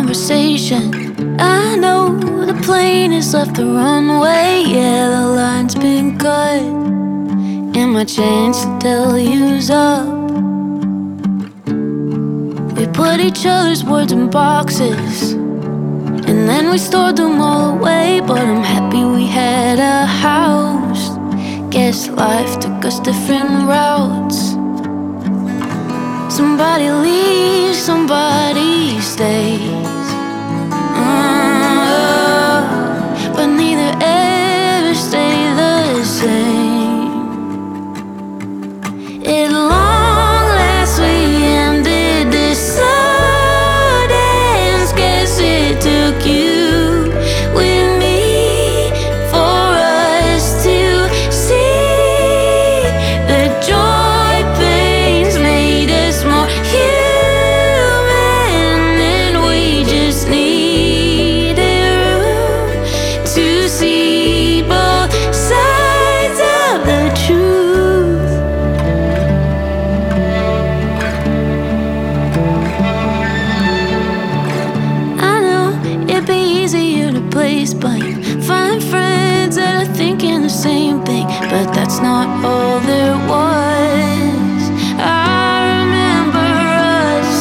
conversation. I know the plane has left the runway. Yeah, the line's been cut, and my chance to tell you's up. We put each other's words in boxes, and then we stored them all away. But I'm happy we had a house. Guess life took us different routes. Somebody leaves, somebody stays. But neither ever stay the same. At long last we ended this slow dance. Guess it took you with me for us to see the joy pains made us more human, and we just needed room to see both sides of the truth. I know it'd be easier to place blame, find friends that are thinking the same thing, but that's not all there was. I remember us.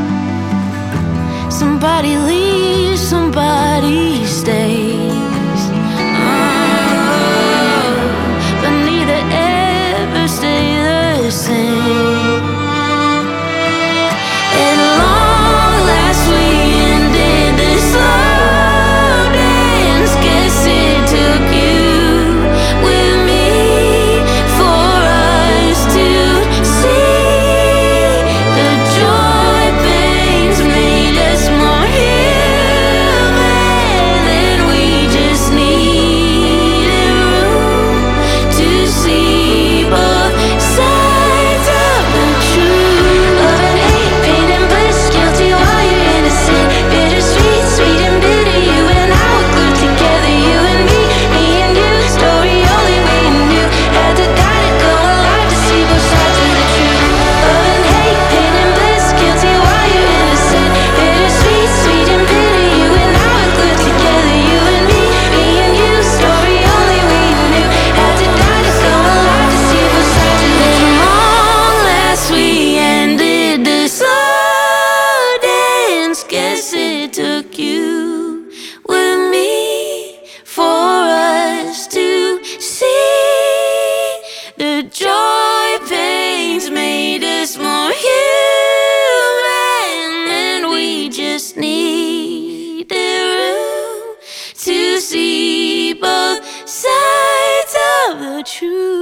Somebody leaves, somebody stays. But neither ever stay the same. At long last we ended this slow dance. Guess it took you with me for us to see the joy pains made us more human, and we just needed room to see both sides of the truth. Love and hate, pain and bliss, guilty while you're innocent, bittersweet, sweet and bitter. You and I were glued together, you and me and you. Story only we knew. Had to die to go alive to see both sides of the truth. Love and hate, pain and bliss, guilty while you're innocent, bittersweet, sweet and bitter. You and I were glued together, you and me and you. Story only we knew. Had to die to go alive to see both sides of the truth. Long last we ended this slow dance. Guess it took you with me for us to see the joy pains made us more human, and we just needed room to see both sides of the truth.